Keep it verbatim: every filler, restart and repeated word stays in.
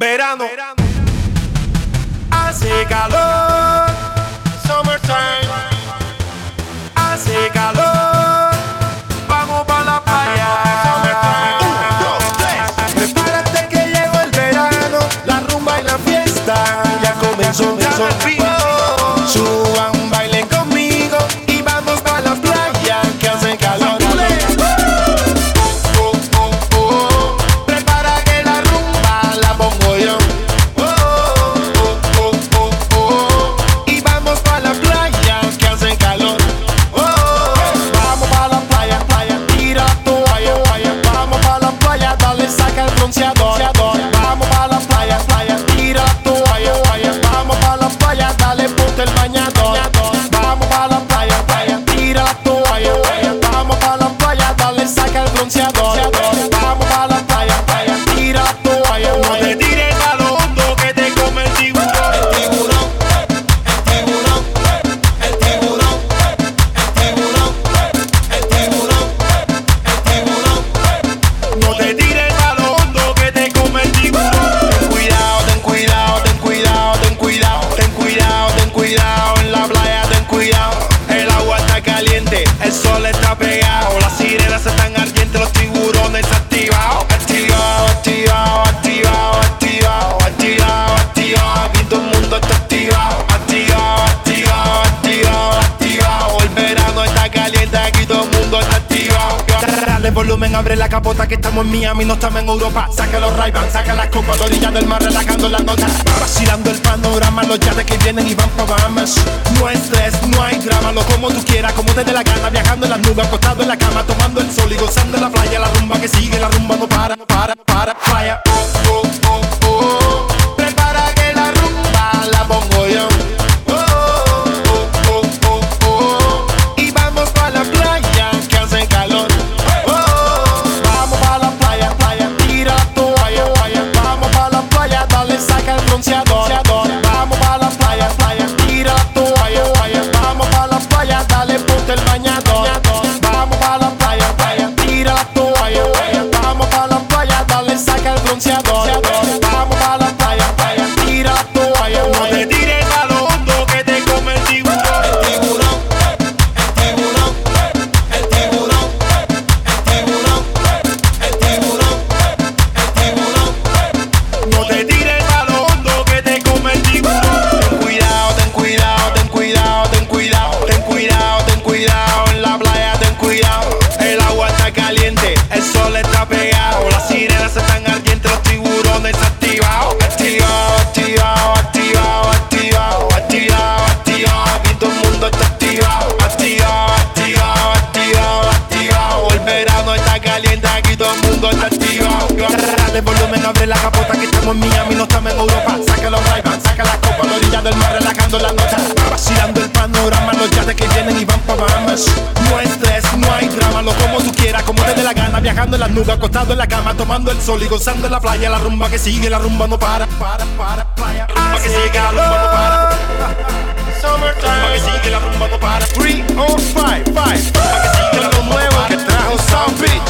Verano, hace calor. Summertime, hace calor. Vamos pa' la playa. Un, dos, tres. Prepárate que llegó el verano, la rumba y la fiesta ya comenzó. Oh, suban, bailen conmigo y vamos pa' la playa que hace calor. Oh, oh, oh, oh. Prepara que la rumba la pongo yo. Oh, oh, oh, oh, oh. Y vamos pa' la playa que hace calor. Oh, vamos pa' la playa, playa, tira toalla, toalla. Vamos pa' la playa, dale, saca el bronceador. Vamos pa' la playa, playa, tira toalla, toalla. Vamos pa' la playa, dale, ponte el bañador. Vamos pa' la playa, playa, tira toalla, toalla. Vamos pa' la playa, dale, saca el bronceador. Vamos pa' la playa, playa, tira toalla. No te tires a lo hondo que te come el tiburón. El tiburón, el tiburón, el tiburón, el tiburón, el tiburón, el tiburón. No te tires a lo hondo que te come el tiburón. Ten cuidado, ten cuidado, ten cuidado, ten cuidado, ten cuidado, ten cuidado. En la playa ten cuidado. El agua está caliente, el sol está pegado, las sirenas están ardientes, los tiburones activados. Activado, activado, activado, activado, activado, activado. Aquí todo el mundo está activado. Activado, activado, activado, activado. El verano está caliente, aquí todo el mundo está activado. Dale volumen, abre la capota que estamos en Miami, no estamos en Europa. Saca los Ray-Ban, saca las copas, a la orilla del mar relajando las notas. Vacilando el panorama, los yates que vienen y van pa' Bahamas. No hay estrés, no hay drama, lo como tú quieras, como te dé la gana. Viajando en las nubes, acostado en la cama, tomando el sol y gozando en la playa. La rumba que sigue, la rumba no para, no para, no para. Playa, oh, oh, oh, oh. Prepara que la rumba la pongo yo. Oh, oh, oh, oh, oh. Y vamos pa' la playa que hace calor. Oh, vamos pa' la playa, playa, tira toalla, toalla. Vamos pa' la playa, dale, saca el bronceador. Vamos pa' la playa, playa, tira toalla, toalla. Vamos pa' la playa, dale, ponte el bañador. Vamos pa' la playa, playa, tira toalla, toalla. Vamos pa' la playa, dale, saca el bronceador. Vamos pa' la playa, playa, tira toalla. No te tires a lo hondo que te come el tiburón. El tiburón, el tiburón, el tiburón, el tiburón, el tiburón, el tiburón. No te tires a lo hondo que te come el tiburón. Ten cuidado, ten cuidado, ten cuidado, ten cuidado, ten cuidado, ten cuidado. En la playa ten cuidado. El agua está caliente, el sol está pegado, las sirenas están ardientes, los tiburones activados. Activado, activado, activado, activado, activado, activado. Aquí todo el mundo está activado. Activado, activado, activado, activado. El verano está caliente, aquí todo el mundo está activado. Dale volumen, abre la capota que estamos en Miami, no estamos en Europa. Saca los Ray-Ban, saca las copas, a la orilla del mar relajando las notas. Vacilando el panorama, los yates que vienen y van pa' Bahamas. No hay estrés, no hay drama, lo como tú quieras, como te dé la gana. Viajando en las nubes, acostado en la cama, tomando el sol y gozando en la playa. La rumba que sigue, la rumba no para, para, para, playa. La rumba que sigue, la rumba no para. Summertime. La rumba que sigue, la rumba no para. three oh five, five. La rumba que sigue, la rumba no para. Que trajo South Beach.